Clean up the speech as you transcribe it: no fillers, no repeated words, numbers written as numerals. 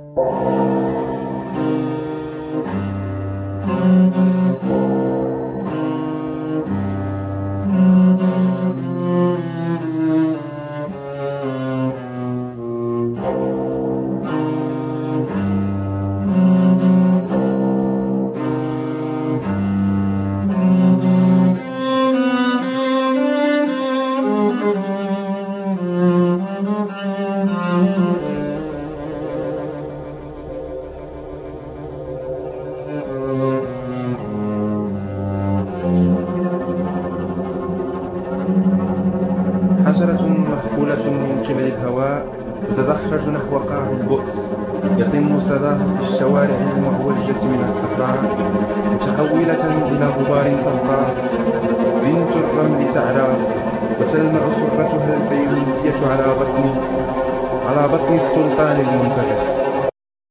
حشرة مخبولة من قبل الهواء تتدحرج نحو قاع البؤس، يتم صداها في الشوارع المعوجة من الصحراء متحولة إلى غبار صفراء. بنت الرمل تعلى وتلمع صرتها الفيروزية على بطن السلطان المنتظر.